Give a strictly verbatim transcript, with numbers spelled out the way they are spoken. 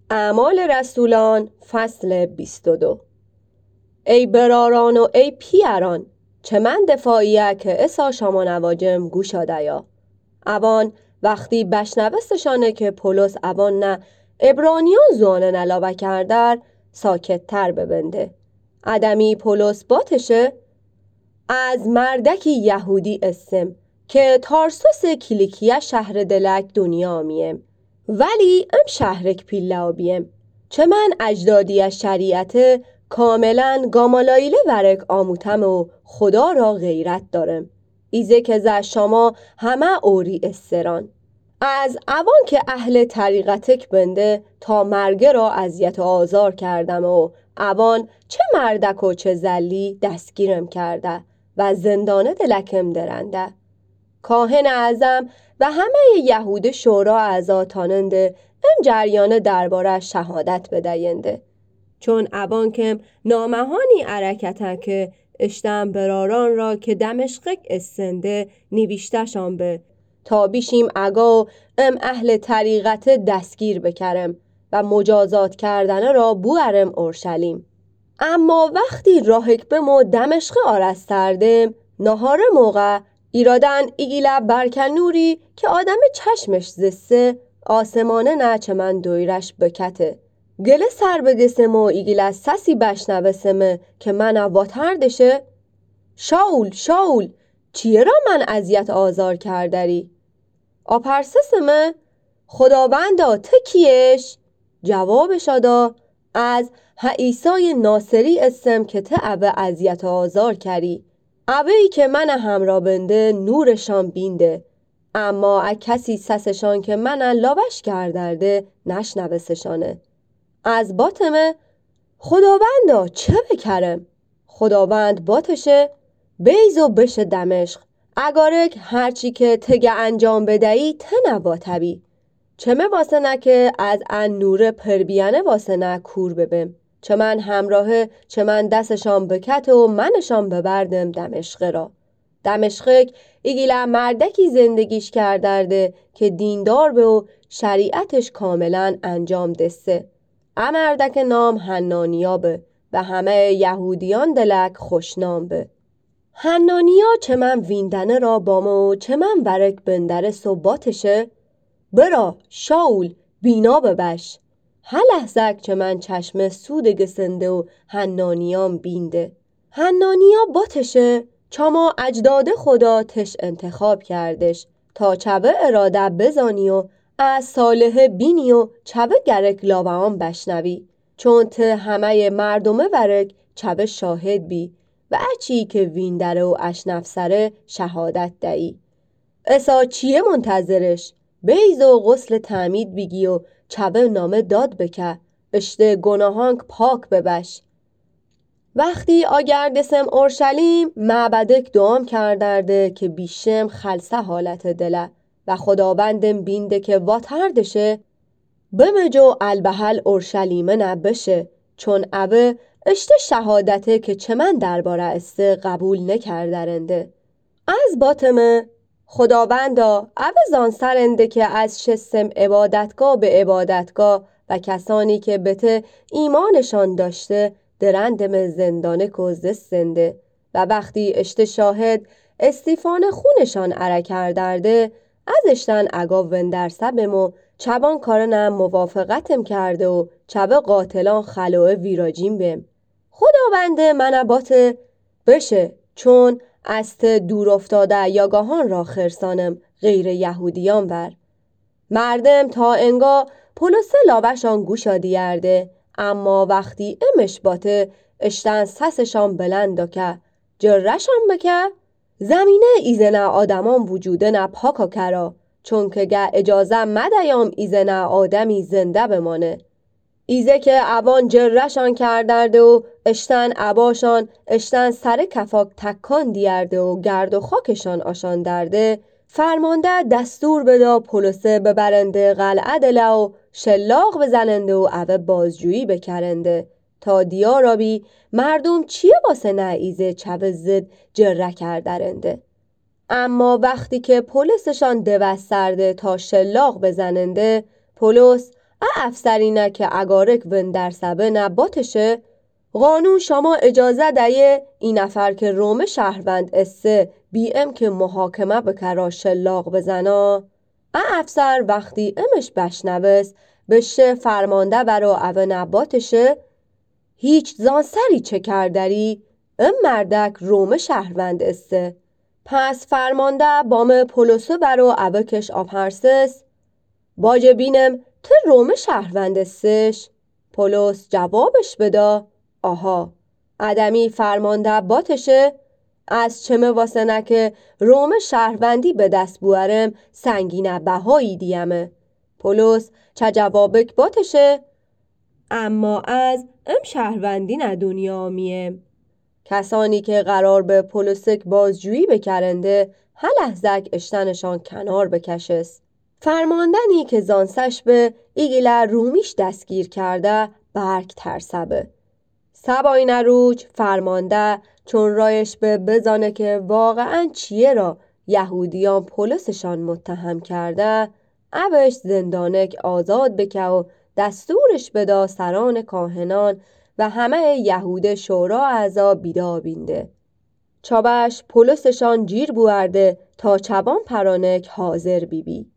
اعمال رسولان فصل بیست و دو. ای براران و ای پیران، چه من دفاعیه که اسا شما نواجم گوشادیا. اوان وقتی بشنوستشانه که پولس اوان نه عبرانیان زوانه نلاوه کردر ساکت تر ببنده. ادمی پولس باتشه از مردکی یهودی اسم که تارسوس کلیکیه شهر دلک دنیا میم، ولی ام شهرک پیلا بیم. چه من اجدادی شریعت کاملا گامالایله ورک آموتم و خدا را غیرت دارم. ایزه که ز شما همه اوری استران. از اوان که اهل طریقتک بنده تا مرگه را اذیت و آزار کردم و اوان چه مردک و چه زلی دستگیرم کرده و زندانه دلکم درنده. کاهن اعظم و همه یهود شورا اعضا تاننده ام جریان درباره شهادت بدهینده. چون اوان کم نامهانی عرکتن که اشتم براران را که دمشقک استنده نویشتشان به تا بیشیم اگا ام اهل طریقت دستگیر بکرم و مجازات کردن را بوارم اورشلیم. اما وقتی راهک بمو دمشق آرستردم نهار موقع ایرادن ایگیله برکنوری که آدم چشمش زسته آسمانه نه چه من دویرش بکته. گله سر بدسم و ایگیله سسی بشنوسم که من واتردشه. شاول شاول چیه را من اذیت آزار کردری؟ آپرسسمه خداوندا تکیش؟ جوابش ادا از ها عیسی ناصری اسم که ته اوه اذیت آزار کری. اوه ای که من همرا بنده نورشان بینده، اما ا کسی سسشان که من لاوش کردرده نشنوسشانه. از باتمه خداوندا چه بکرم؟ خداوند باتشه بیزو بشه دمشق اگارک هرچی که تگه انجام بدهی تنوا تبی. چه می واسه که از ان نور پربیانه واسه نه کور ببم. چه من همراهه چه من دستشان بکت و منشان ببردم دمشق را. دمشقک ایگیله مردکی زندگیش کردرده که دیندار به و شریعتش کاملا انجام دسته. امردک نام حنانیا به و همه یهودیان دلک خوشنام به. حنانیا چه من ویندنه را بامو چه من برک بندرس و باتشه برا شاول بینا ببش. هر لحظک چه من چشم سود گسنده و حنانیام بینده. حنانیا باتشه چما اجداد خدا تش انتخاب کردش تا چوه اراده بزانی و از صالح بینی و چوه گرک لاوان بشنوی، چون ته همه مردمه ورک چوه شاهد بی و اچی که ویندره و اشنفسره شهادت دهی. اسا چیه منتظرش؟ بیز و غسل تعمید بگی و چوه نامه داد بکه اشته گناهانک پاک ببش. وقتی آگردسم اورشلیم معبدک دوام کردرده که بیشم خلصه حالت دله و خداوندم بینده که واتردشه بمجو البحل اورشلیمه نبشه، چون اوه اشته شهادته که چه من درباره استه قبول نکردرنده. از باتمه خداوندا اوه زان سرنده که از شستم عبادتگاه به عبادتگاه و کسانی که بته ایمانشان داشته درندم زندانه کزدستنده و وقتی اشته شاهد استیفان خونشان اره کردرده از اشتن اگا وندرسه بمو چبان کارنم موافقتم کرده و چبه قاتلان خلوه ویراجیم بیم. خداونده من باته بشه، چون است دور افتاده یاگاهان را خرسانم غیر یهودیان بر. مردم تا انگا پولس لاوشان گوشا دیرده، اما وقتی امش باته اشتن سسشان بلند که جرشان بکه زمینه ایزنه آدمان وجوده نه پاکا کرا، چون که گه اجازه مدیام ایزنه آدمی زنده بمانه. ایزه که اوان جرشان کردرده و اشتن عباشان اشتن سر کفاک تکان دیرده و گرد و خاکشان آشان درده فرمانده دستور بدا پولسه ببرنده قلعه دله و شلاق بزننده و اوه بازجویی بکرنده تا دیارابی مردم چیه واسه نه ایزه چوه زد جره کردرنده. اما وقتی که پولسشان دوسترده تا شلاق بزننده پولس افسرینه که اگارک وندر سبه نباتشه قانون شما اجازه دهیه این نفر که روم شهروند اسه بیم که محاکمه بکرا شلاق بزنا. افسر وقتی امش بشنوست بشه فرمانده برا او نباتشه هیچ زان سری چه کردری ام مردک روم شهروند استه. پس فرمانده بام پولوسو برا او کش آپرسس باجه بینم تو روم شهروند استش. پولوس جوابش بدا آها ادمی فرمانده باتشه از چمه واسه نکه روم شهروندی به دست بوارم سنگینه بهایی دیمه. پولوس چه جوابک باتشه اما از ام شهروندی نه دنیا میم. کسانی که قرار به پولوسک بازجویی بکرنده هر لحظک اشتنشان کنار بکشست. فرماندنی که زانسش به ایگیل رومیش دستگیر کرده برک ترسبه. سبای نروج فرمانده چون رایش به بزانه که واقعا چیه را یهودیان پولسشان متهم کرده اوش زندانک آزاد بکه و دستورش بدا سران کاهنان و همه یهود شورا اعضا بیدا بینده. چابش پولسشان جیر بورده تا چبان پرانک حاضر بی بی.